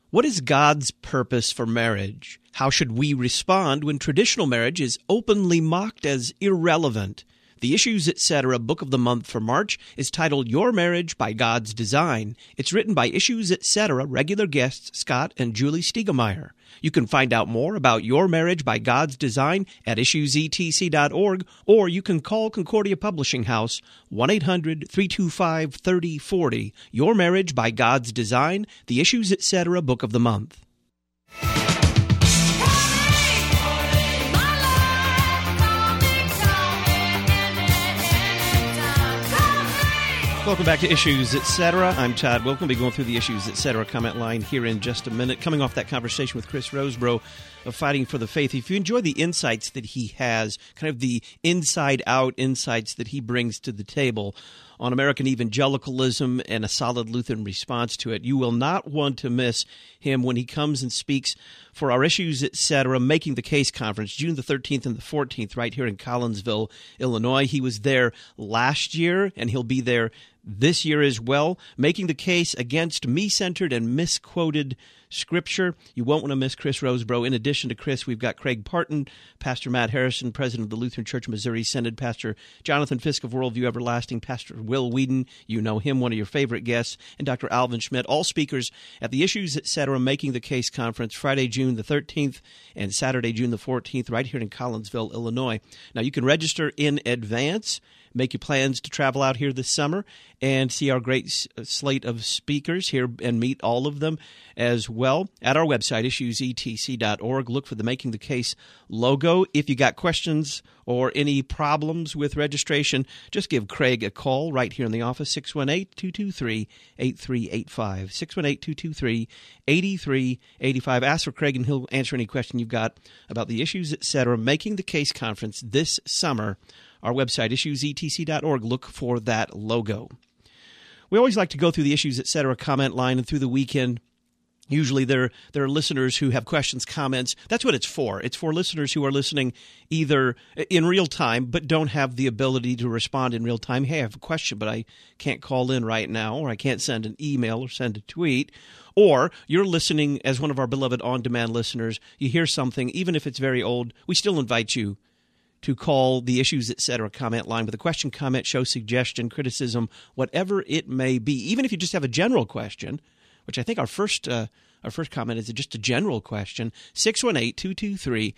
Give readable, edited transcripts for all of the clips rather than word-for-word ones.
What is God's purpose for marriage? How should we respond when traditional marriage is openly mocked as irrelevant? The Issues, Etc. Book of the Month for March is titled Your Marriage by God's Design. It's written by Issues, Etc. regular guests Scott and Julie Stiegemeyer. You can find out more about Your Marriage by God's Design at issuesetc.org, or you can call Concordia Publishing House 1-800-325-3040. Your Marriage by God's Design, the Issues, Etc. Book of the Month. Welcome back to Issues, Etc. I'm Todd Wilken. We'll be going through the Issues, Etc. comment line here in just a minute. Coming off that conversation with Chris Rosebrough of Fighting for the Faith. If you enjoy the insights that he has, kind of the inside-out insights that he brings to the table on American evangelicalism and a solid Lutheran response to it, you will not want to miss him when he comes and speaks for our Issues, Etc. Making the Case Conference, June the 13th and the 14th, right here in Collinsville, Illinois. He was there last year, and he'll be there this year as well, making the case against me-centered and misquoted Scripture. You won't want to miss Chris Rosebrough. In addition to Chris, we've got Craig Parton, Pastor Matt Harrison, President of the Lutheran Church of Missouri Synod, Pastor Jonathan Fisk of Worldview Everlasting, Pastor Will Whedon, you know him, one of your favorite guests, and Dr. Alvin Schmidt, all speakers at the Issues, Etc. Making the Case Conference, Friday, June the 13th and Saturday, June the 14th, right here in Collinsville, Illinois. Now, you can register in advance. Make your plans to travel out here this summer and see our great slate of speakers here and meet all of them as well. At our website, issuesetc.org, look for the Making the Case logo. If you got questions or any problems with registration, just give Craig a call right here in the office, 618-223-8385, 618-223-8385. Ask for Craig and he'll answer any question you've got about the Issues, Etc. Making the Case Conference this summer. Our website, issuesetc.org. Look for that logo. We always like to go through the Issues, Etc. comment line, and through the weekend, usually there are listeners who have questions, comments. That's what it's for. It's for listeners who are listening either in real time but don't have the ability to respond in real time. Hey, I have a question, but I can't call in right now, or I can't send an email or send a tweet. Or you're listening as one of our beloved on-demand listeners. You hear something, even if it's very old, we still invite you to call the Issues, Etc. comment line with a question, comment, show, suggestion, criticism, whatever it may be. Even if you just have a general question, which I think our first comment is just a general question, 618-223-8382,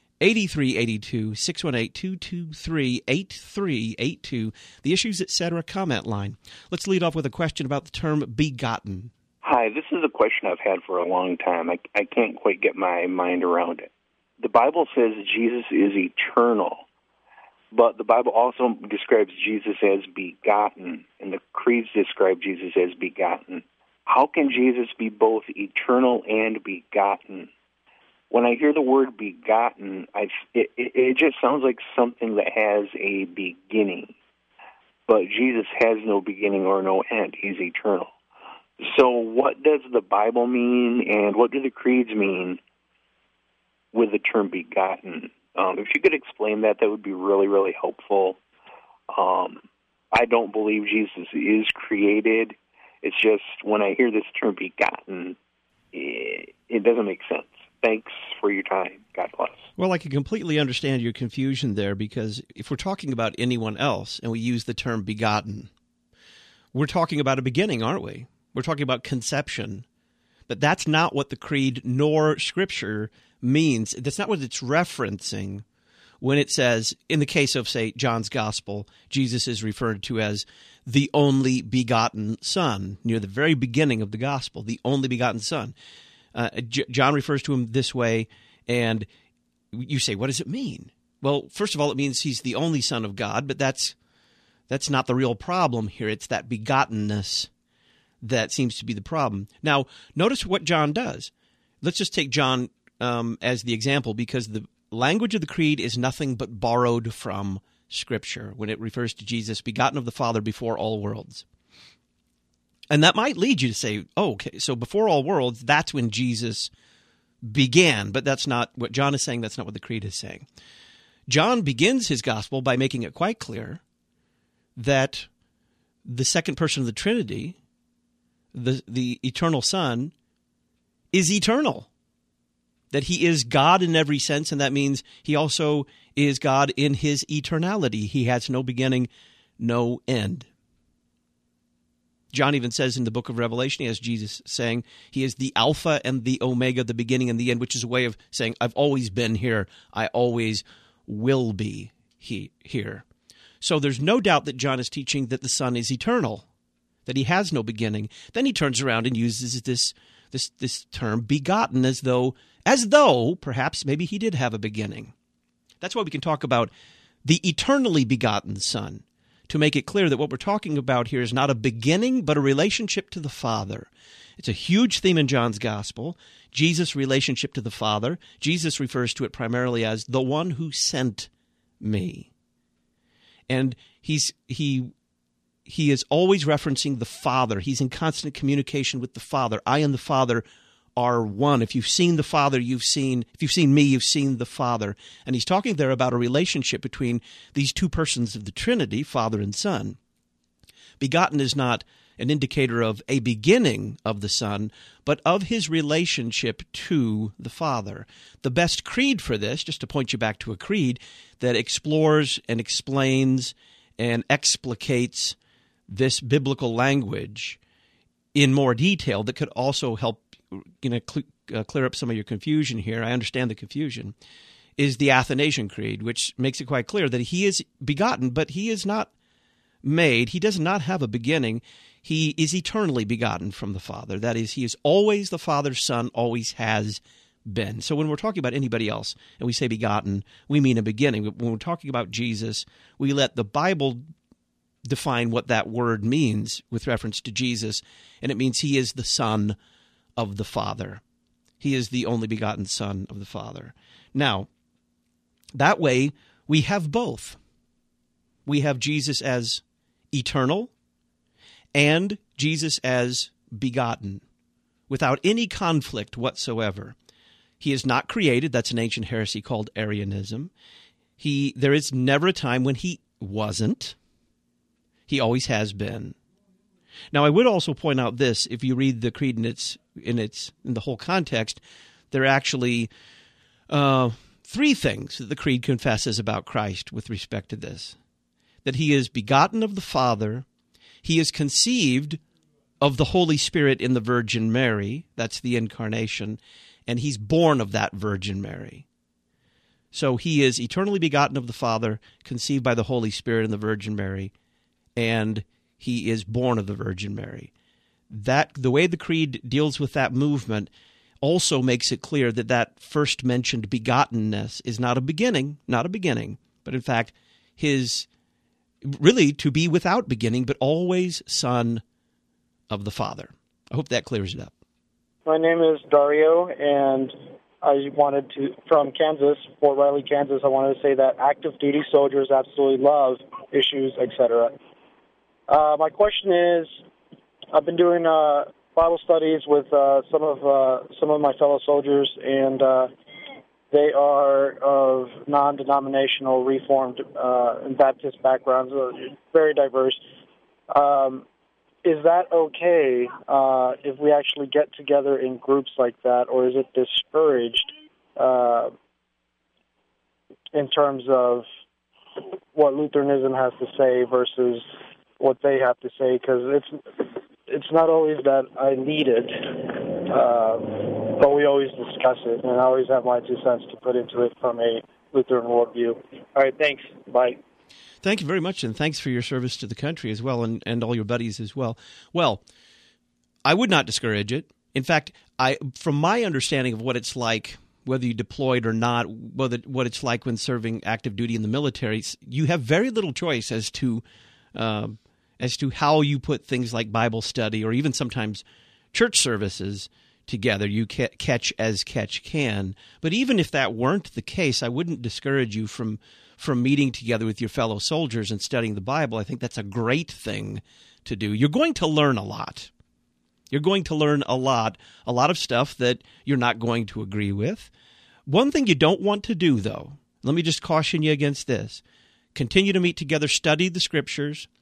618-223-8382, the Issues, Etc. comment line. Let's lead off with a question about the term begotten. Hi, this is a question I've had for a long time. I can't quite get my mind around it. The Bible says Jesus is eternal, but the Bible also describes Jesus as begotten, and the creeds describe Jesus as begotten. How can Jesus be both eternal and begotten? When I hear the word begotten, it just sounds like something that has a beginning, but Jesus has no beginning or no end. He's eternal. So what does the Bible mean, and what do the creeds mean with the term begotten? If you could explain that, that would be really, really helpful. I don't believe Jesus is created. It's just when I hear this term begotten, it doesn't make sense. Thanks for your time. God bless. Well, I can completely understand your confusion there, because if we're talking about anyone else and we use the term begotten, we're talking about a beginning, aren't we? We're talking about conception. But that's not what the creed nor Scripture means. That's not what it's referencing when it says, in the case of, say, John's Gospel, Jesus is referred to as the only begotten Son, near the very beginning of the Gospel, the only begotten Son. John refers to him this way, and you say, what does it mean? Well, first of all, it means he's the only Son of God, but that's not the real problem here. It's that begottenness that seems to be the problem. Now, notice what John does. Let's just take John as the example, because the language of the creed is nothing but borrowed from Scripture when it refers to Jesus, begotten of the Father before all worlds. And that might lead you to say, oh, okay, so before all worlds, that's when Jesus began. But that's not what John is saying. That's not what the creed is saying. John begins his gospel by making it quite clear that the second person of the Trinity, the eternal Son, is eternal, that he is God in every sense, and that means he also is God in his eternality. He has no beginning, no end. John even says in the book of Revelation, he has Jesus saying he is the Alpha and the Omega, the beginning and the end, which is a way of saying, I've always been here. I always will be here. So there's no doubt that John is teaching that the Son is eternal, that he has no beginning. Then he turns around and uses this term begotten as though perhaps maybe he did have a beginning. That's why we can talk about the eternally begotten Son, to make it clear that what we're talking about here is not a beginning, but a relationship to the Father. It's a huge theme in John's Gospel, Jesus' relationship to the Father. Jesus refers to it primarily as the one who sent me. And he is always referencing the Father. He's in constant communication with the Father. I and the Father are one. If you've seen the Father, if you've seen me, you've seen the Father. And he's talking there about a relationship between these two persons of the Trinity, Father and Son. Begotten is not an indicator of a beginning of the Son, but of his relationship to the Father. The best creed for this, just to point you back to a creed that explores and explains and explicates this biblical language in more detail, that could also help clear up some of your confusion here. I understand the confusion, is the Athanasian Creed, which makes it quite clear that he is begotten, but he is not made. He does not have a beginning. He is eternally begotten from the Father. That is, he is always the Father's Son, always has been. So when we're talking about anybody else and we say begotten, we mean a beginning. When we're talking about Jesus, we let the Bible define what that word means with reference to Jesus, and it means he is the Son of the Father. He is the only begotten Son of the Father. Now, that way, we have both. We have Jesus as eternal and Jesus as begotten, without any conflict whatsoever. He is not created. That's an ancient heresy called Arianism. There is never a time when he wasn't. He always has been. Now, I would also point out this: if you read the creed in the whole context, there are actually three things that the creed confesses about Christ with respect to this: that he is begotten of the Father, he is conceived of the Holy Spirit in the Virgin Mary, that's the incarnation, and he's born of that Virgin Mary. So he is eternally begotten of the Father, conceived by the Holy Spirit in the Virgin Mary, and he is born of the Virgin Mary. The way the creed deals with that movement also makes it clear that that first mentioned begottenness is not a beginning, but in fact his really to be without beginning, but always Son of the Father. I hope that clears it up. My name is Dario, and I wanted to, from Kansas, Fort Riley, Kansas, I wanted to say that active duty soldiers absolutely love issues, etc. My question is, I've been doing Bible studies with some of my fellow soldiers, and they are of non-denominational, Reformed, and Baptist backgrounds, very diverse. Is that okay if we actually get together in groups like that, or is it discouraged in terms of what Lutheranism has to say versus what they have to say? Because it's not always that I need it, but we always discuss it, and I always have my 2 cents to put into it from a Lutheran worldview. All right, thanks. Bye. Thank you very much, and thanks for your service to the country as well, and all your buddies as well. Well, I would not discourage it. In fact, from my understanding of what it's like, whether you deployed or not, what it's like when serving active duty in the military, you have very little choice as to how you put things like Bible study or even sometimes church services together. You catch as catch can. But even if that weren't the case, I wouldn't discourage you from meeting together with your fellow soldiers and studying the Bible. I think that's a great thing to do. You're going to learn a lot. You're going to learn a lot of stuff that you're not going to agree with. One thing you don't want to do, though, let me just caution you against this. Continue to meet together, study the Scriptures,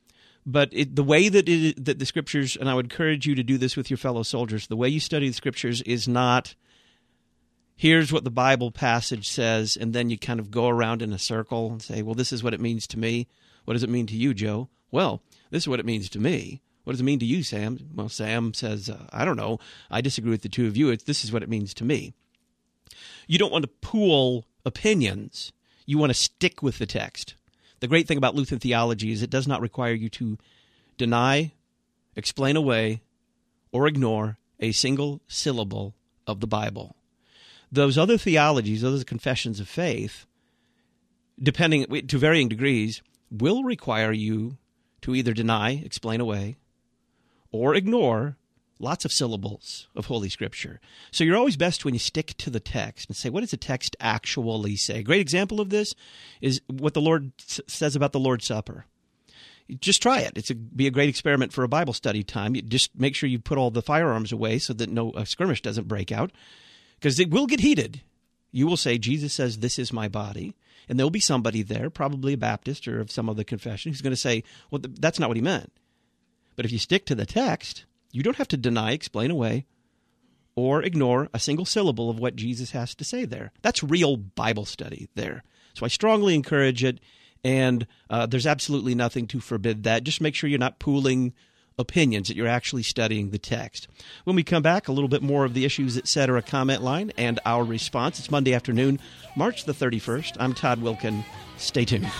But the way that the Scriptures, and I would encourage you to do this with your fellow soldiers, the way you study the Scriptures is not, here's what the Bible passage says, and then you kind of go around in a circle and say, well, this is what it means to me. What does it mean to you, Joe? Well, this is what it means to me. What does it mean to you, Sam? Well, Sam says, I don't know. I disagree with the two of you. This is what it means to me. You don't want to pool opinions. You want to stick with the text. The great thing about Lutheran theology is it does not require you to deny, explain away, or ignore a single syllable of the Bible. Those other theologies, those confessions of faith, depending to varying degrees, will require you to either deny, explain away, or ignore lots of syllables of Holy Scripture. So you're always best when you stick to the text and say, what does the text actually say? A great example of this is what the Lord says about the Lord's Supper. Just try it. Be a great experiment for a Bible study time. You just make sure you put all the firearms away so that no skirmish doesn't break out, because it will get heated. You will say, Jesus says, this is my body. And there'll be somebody there, probably a Baptist or of some other confession, who's going to say, well, that's not what he meant. But if you stick to the text, you don't have to deny, explain away, or ignore a single syllable of what Jesus has to say there. That's real Bible study there. So I strongly encourage it, and there's absolutely nothing to forbid that. Just make sure you're not pooling opinions, that you're actually studying the text. When we come back, a little bit more of the Issues, Etc. comment line and our response. It's Monday afternoon, March the 31st. I'm Todd Wilken. Stay tuned.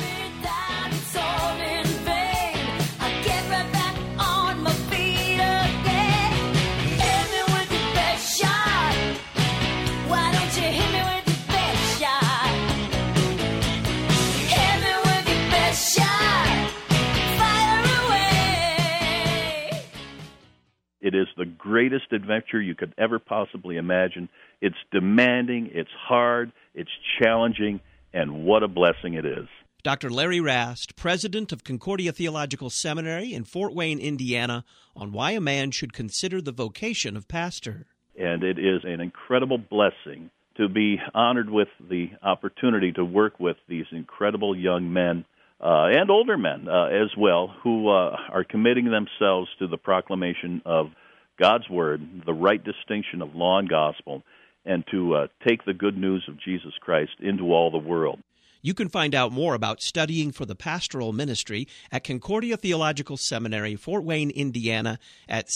It is the greatest adventure you could ever possibly imagine. It's demanding, it's hard, it's challenging, and what a blessing it is. Dr. Larry Rast, president of Concordia Theological Seminary in Fort Wayne, Indiana, on why a man should consider the vocation of pastor. And it is an incredible blessing to be honored with the opportunity to work with these incredible young men and older men as well, who are committing themselves to the proclamation of God's Word, the right distinction of law and gospel, and to take the good news of Jesus Christ into all the world. You can find out more about studying for the pastoral ministry at Concordia Theological Seminary, Fort Wayne, Indiana, at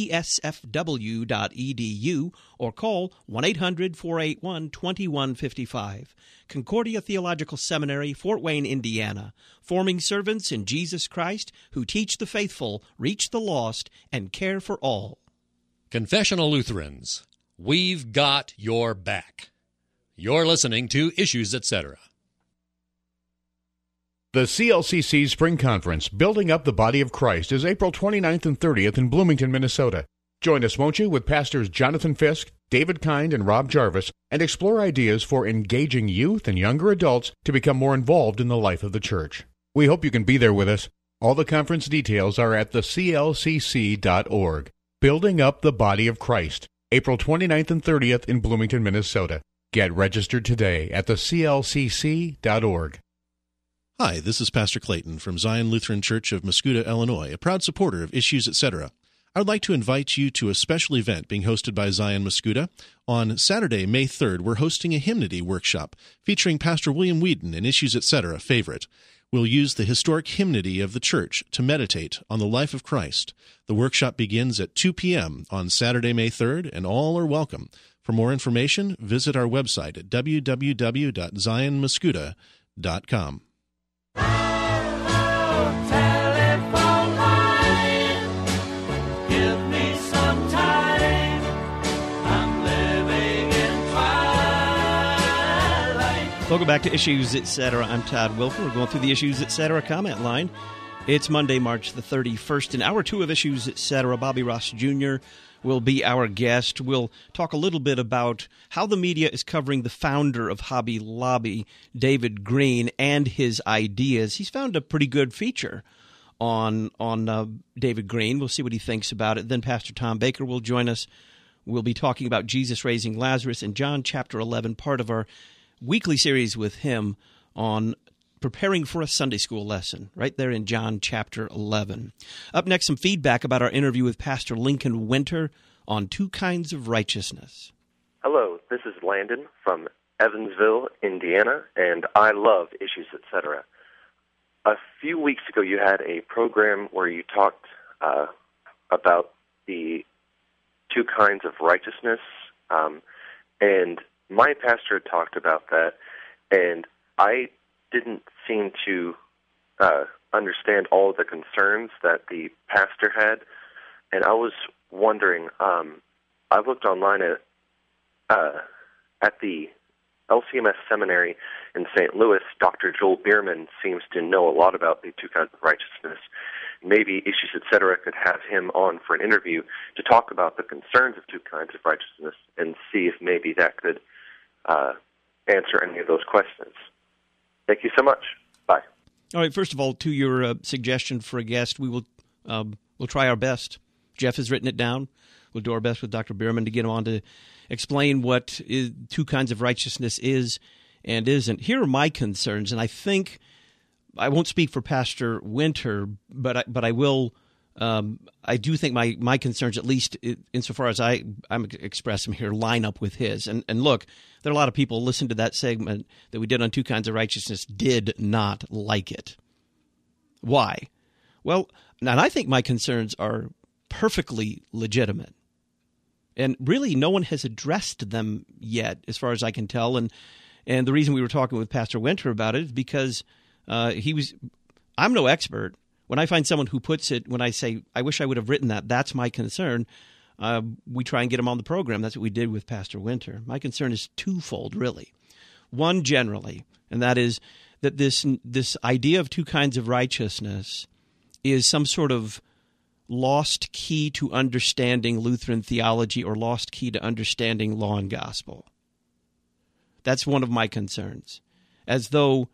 ctsfw.edu or call 1-800-481-2155. Concordia Theological Seminary, Fort Wayne, Indiana, forming servants in Jesus Christ who teach the faithful, reach the lost, and care for all. Confessional Lutherans, we've got your back. You're listening to Issues, Etc. The CLCC Spring Conference, Building Up the Body of Christ, is April 29th and 30th in Bloomington, Minnesota. Join us, won't you, with Pastors Jonathan Fisk, David Kind, and Rob Jarvis, and explore ideas for engaging youth and younger adults to become more involved in the life of the church. We hope you can be there with us. All the conference details are at theclcc.org. Building Up the Body of Christ, April 29th and 30th in Bloomington, Minnesota. Get registered today at theclcc.org. Hi, this is Pastor Clayton from Zion Lutheran Church of Muscuda, Illinois, a proud supporter of Issues, Etc. I would like to invite you to a special event being hosted by Zion Muscuda. On Saturday, May 3rd, we're hosting a hymnody workshop featuring Pastor William Whedon, an Issues, Etc. favorite. We'll use the historic hymnody of the church to meditate on the life of Christ. The workshop begins at 2 p.m. on Saturday, May 3rd, and all are welcome. For more information, visit our website at www.zionmuscuda.com. Welcome back to Issues, Etc. I'm Todd Wilken. We're going through the Issues, Etc. comment line. It's Monday, March the 31st. In hour 2 of Issues, Etc., Bobby Ross Jr. will be our guest. We'll talk a little bit about how the media is covering the founder of Hobby Lobby, David Green, and his ideas. He's found a pretty good feature on David Green. We'll see what he thinks about it. Then Pastor Tom Baker will join us. We'll be talking about Jesus raising Lazarus in John chapter 11, part of our weekly series with him on preparing for a Sunday school lesson right there in John chapter 11. Up next, some feedback about our interview with Pastor Lincoln Winter on two kinds of righteousness. Hello, this is Landon from Evansville, Indiana, and I love Issues, Etc. A few weeks ago, you had a program where you talked about the two kinds of righteousness, and my pastor talked about that, and I didn't seem to understand all of the concerns that the pastor had, and I was wondering, I looked online at the LCMS seminary in St. Louis. Dr. Joel Bierman seems to know a lot about the two kinds of righteousness. Maybe Issues, Etc. could have him on for an interview to talk about the concerns of two kinds of righteousness and see if maybe that could answer any of those questions. Thank you so much. Bye. All right. First of all, to your suggestion for a guest, we will we'll try our best. Jeff has written it down. We'll do our best with Dr. Bierman to get him on to explain what two kinds of righteousness is and isn't. Here are my concerns, and I think I won't speak for Pastor Winter, but I will. I do think my concerns, at least insofar as I'm expressing here, line up with his. And look, there are a lot of people who listened to that segment that we did on two kinds of righteousness did not like it. Why? Well, and I think my concerns are perfectly legitimate. And really, no one has addressed them yet, as far as I can tell. And the reason we were talking with Pastor Winter about it is because I'm no expert. When I find someone who puts it, when I say, I wish I would have written that, that's my concern, we try and get them on the program. That's what we did with Pastor Winter. My concern is twofold, really. One, generally, and that is that this idea of two kinds of righteousness is some sort of lost key to understanding Lutheran theology or lost key to understanding law and gospel. That's one of my concerns. As though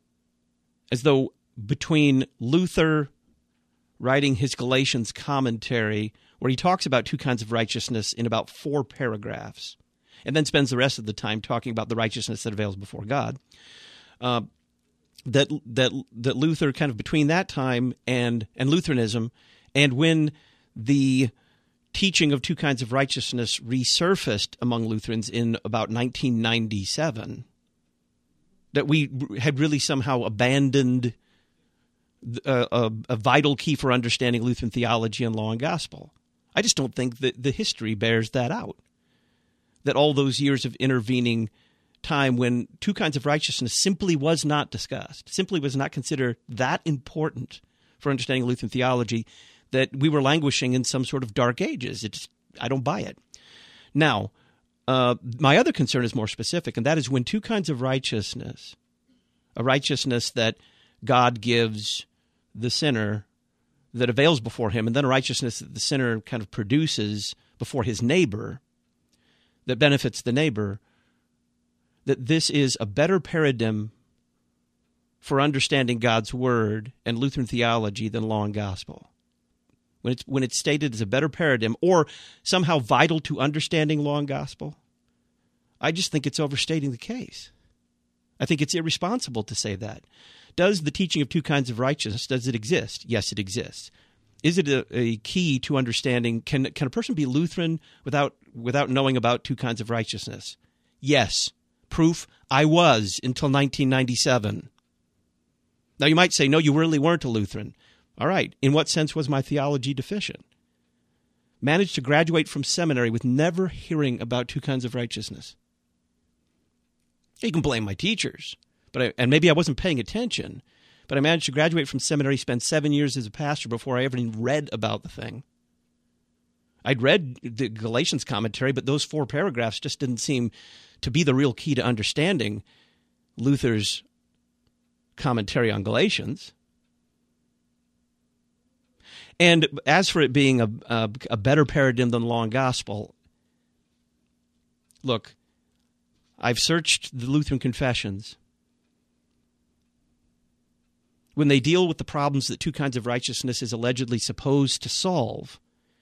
between Luther writing his Galatians commentary, where he talks about two kinds of righteousness in about 4 paragraphs, and then spends the rest of the time talking about the righteousness that avails before God, that Luther, kind of between that time and Lutheranism, and when the teaching of two kinds of righteousness resurfaced among Lutherans in about 1997, that we had really somehow abandoned a vital key for understanding Lutheran theology and law and gospel. I just don't think that the history bears that out. That all those years of intervening time when two kinds of righteousness simply was not discussed, simply was not considered that important for understanding Lutheran theology, that we were languishing in some sort of dark ages. I don't buy it. Now, my other concern is more specific, and that is when two kinds of righteousness, a righteousness that God gives the sinner that avails before him, and then a righteousness that the sinner kind of produces before his neighbor that benefits the neighbor, that this is a better paradigm for understanding God's word and Lutheran theology than law and gospel. When it's stated as a better paradigm or somehow vital to understanding law and gospel, I just think it's overstating the case. I think it's irresponsible to say that. Does the teaching of two kinds of righteousness, does it exist? Yes, it exists. Is it a key to understanding, can a person be Lutheran without knowing about two kinds of righteousness? Yes. Proof, I was until 1997. Now you might say, no, you really weren't a Lutheran. All right, in what sense was my theology deficient? Managed to graduate from seminary with never hearing about two kinds of righteousness. You can blame my teachers, and maybe I wasn't paying attention, but I managed to graduate from seminary, spend 7 years as a pastor before I ever even read about the thing. I'd read the Galatians commentary, but those 4 paragraphs just didn't seem to be the real key to understanding Luther's commentary on Galatians. And as for it being a better paradigm than law and gospel, look, I've searched the Lutheran confessions. When they deal with the problems that two kinds of righteousness is allegedly supposed to solve,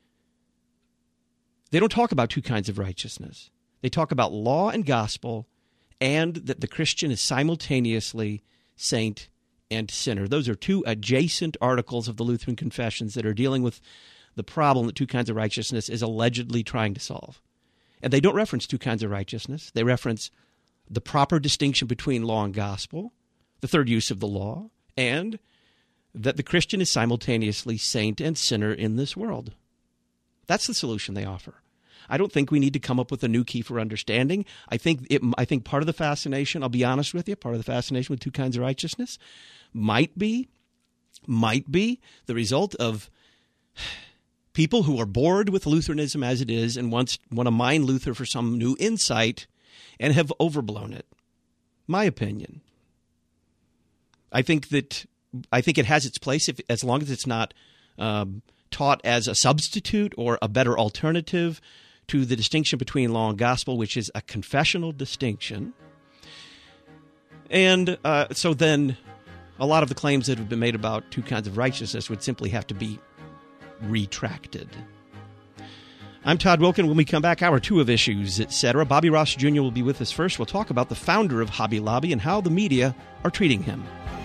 they don't talk about two kinds of righteousness. They talk about law and gospel, and that the Christian is simultaneously saint, and sinner. Those are two adjacent articles of the Lutheran Confessions that are dealing with the problem that two kinds of righteousness is allegedly trying to solve. And they don't reference two kinds of righteousness. They reference the proper distinction between law and gospel, the third use of the law, and that the Christian is simultaneously saint and sinner in this world. That's the solution they offer. I don't think we need to come up with a new key for understanding. I think part of the fascination, I'll be honest with you, part of the fascination with two kinds of righteousness might be the result of people who are bored with Lutheranism as it is and want to mine Luther for some new insight and have overblown it. My opinion. I think it has its place as long as it's not taught as a substitute or a better alternative to the distinction between law and gospel, which is a confessional distinction. And so then a lot of the claims that have been made about two kinds of righteousness would simply have to be retracted. I'm Todd Wilken. When we come back, hour 2 of Issues, Etc. Bobby Ross Jr. will be with us first. We'll talk about the founder of Hobby Lobby and how the media are treating him.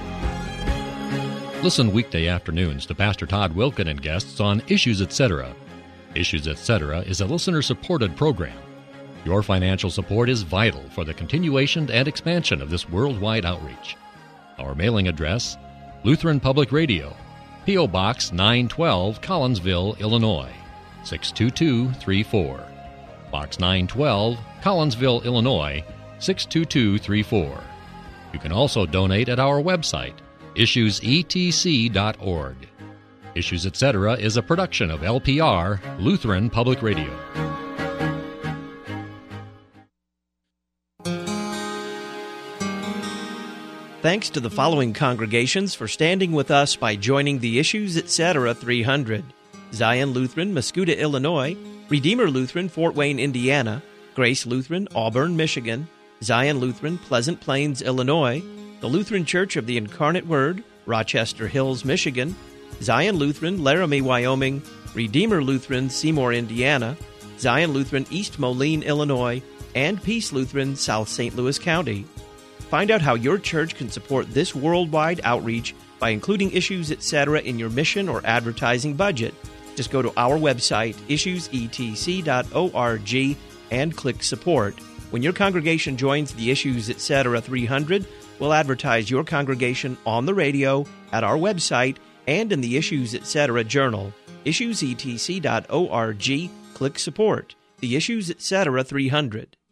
Listen weekday afternoons to Pastor Todd Wilken and guests on Issues Etc. Issues Etc. is a listener-supported program. Your financial support is vital for the continuation and expansion of this worldwide outreach. Our mailing address, Lutheran Public Radio, P.O. Box 912, Collinsville, Illinois, 62234. Box 912, Collinsville, Illinois, 62234. You can also donate at our website, issuesetc.org. Issues Etc. is a production of LPR, Lutheran Public Radio. Thanks to the following congregations for standing with us by joining the Issues Etc. 300. Zion Lutheran, Muscuda, Illinois; Redeemer Lutheran, Fort Wayne, Indiana; Grace Lutheran, Auburn, Michigan; Zion Lutheran, Pleasant Plains, Illinois; the Lutheran Church of the Incarnate Word, Rochester Hills, Michigan; Zion Lutheran, Laramie, Wyoming; Redeemer Lutheran, Seymour, Indiana; Zion Lutheran, East Moline, Illinois; and Peace Lutheran, South St. Louis County. Find out how your church can support this worldwide outreach by including Issues Etc. in your mission or advertising budget. Just go to our website, issuesetc.org, and click Support. When your congregation joins the Issues Etc. 300, we'll advertise your congregation on the radio, at our website, and in the Issues Etc. journal. issuesetc.org, click Support. The Issues Etc. 300.